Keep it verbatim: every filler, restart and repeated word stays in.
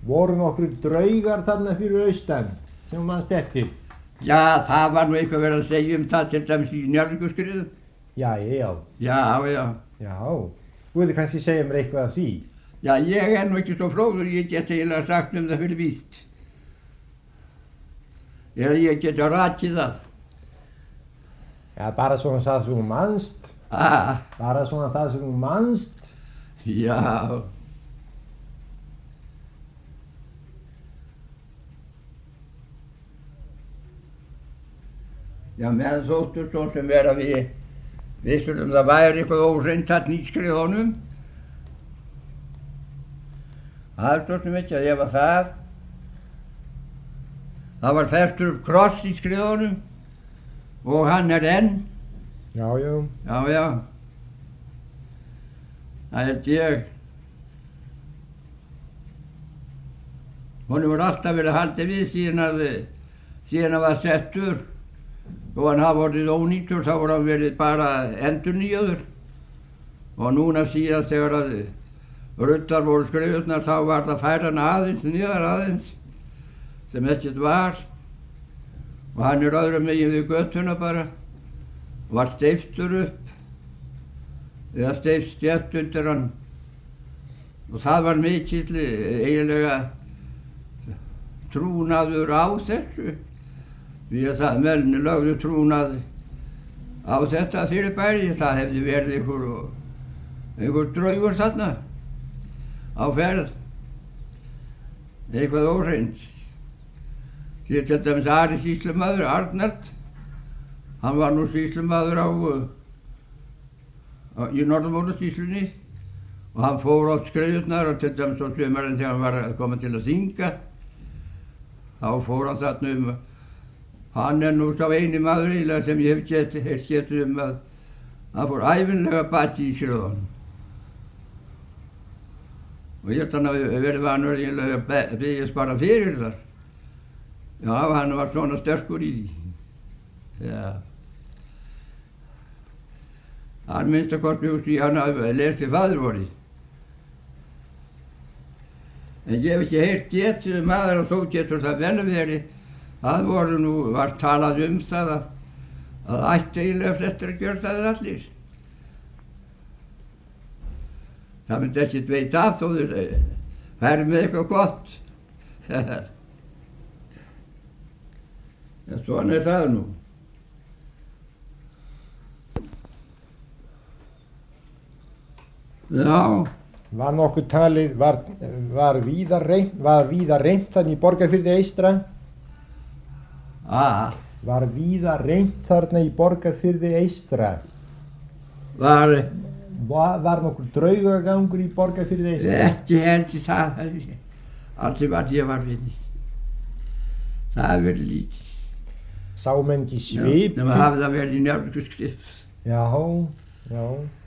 Voru nokkur draugar þarna fyrir austan sem mannst eftir? Já, það var nú eitthvað verið að segja um það til dæmis í Njarðvíkurskriðum. Já, já. Já, já. Já, þú veitir kannski segja mér eitthvað af því? Já, ég er nú ekki svo fróður, ég get eiginlega sagt um það fyrir víst. Eða ég get að rakið það. Já, bara svona það sem þú manst. Ah. Bara svona það sem þú manst. Já. Já, menn þóttu svo sem vera við vissum um það væri eitthvað óhreint þarna í skriðunum. Það er svo sem ekki að ég var það. Það var festur upp kross í skriðunum og hann er enn. Já, já. Já, já. Það held ég. Honum var alltaf verið haldið við síðan að síðan að var settur. Og hann hafa vorið ónýtur, þá voru hann verið bara endurnýjaður. Og núna síðan þegar að ruddar voru skrifurnar, þá var það færa hann aðeins, nýjar aðeins, sem ekkert var. Og hann er öðrum megin við götuna bara, var steyptur upp, eða steypt stjætt undir hann. Og það var mikill eiginlega trúnaður á þessu. Því að það menn lögðu trúnað á þetta fyrirbæri, það hefði verið einhver, einhver draugur þarna á ferð, eitthvað óhreint. Því til dæmis Ari sýslumaður, Arnald, hann var nú sýslumaður á, á í Norðurmólasýslunni og hann fór oft skriðurnar og til dæmis á sumarinn þegar hann var að koma til að syngja, þá fór hann þarna um. Hann er nú sá eini maður eiginlega sem ég hef getið getið um að hann fór ævinlega bati í skriðunum. Og ég held hann að verið vanur eiginlega að byggjast bara fyrir þar. Já, hann var svona sterkur í því. Já. Hann minnst að hvort mjög því hann hafði lesið faðirvorið. En ég hef ekki heyrt getið um maður og þó getur það vel verið. Það voru nú, var talað um það að, að ætti eiginlega flestir að gera það allir. Það myndi ekkert veita af þó þau færi með eitthvað gott. En svona er það nú. Já. Var nokkuð talið, var, var víða reynt, var víða reynt þannig í Borgarfirði eystra? Ah. Var víða reynt þarna í Borgarfirði eystra? Var... Var, var nokkur draugagangur í Borgarfirði eystra? Ekki held ég það, allir var ég var við. Það er verið lítið. Sá menn ekki svip? Já, nema hafði það verið í Njarðvíkurskriðum. Já, já.